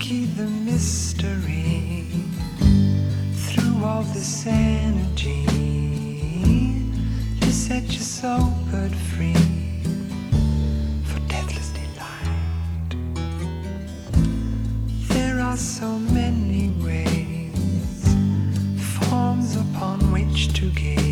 key the mystery through all this energy to set your soul but free for deathless delight. There are so many ways, forms upon which to gaze.